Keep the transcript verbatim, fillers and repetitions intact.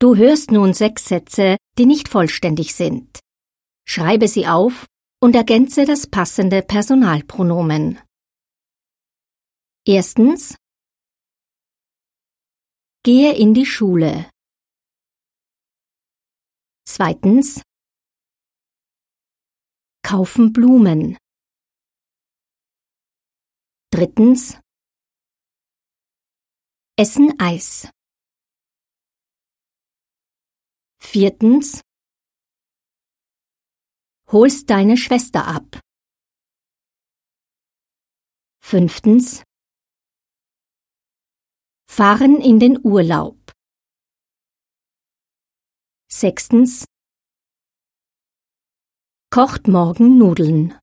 Du hörst nun sechs Sätze, die nicht vollständig sind. Schreibe sie auf und ergänze das passende Personalpronomen. Erstens: Gehe in die Schule. Zweitens: Kaufen Blumen. Drittens: Essen Eis. Viertens: Holst deine Schwester ab. Fünftens: Fahren in den Urlaub. Sechstens: Kocht morgen Nudeln.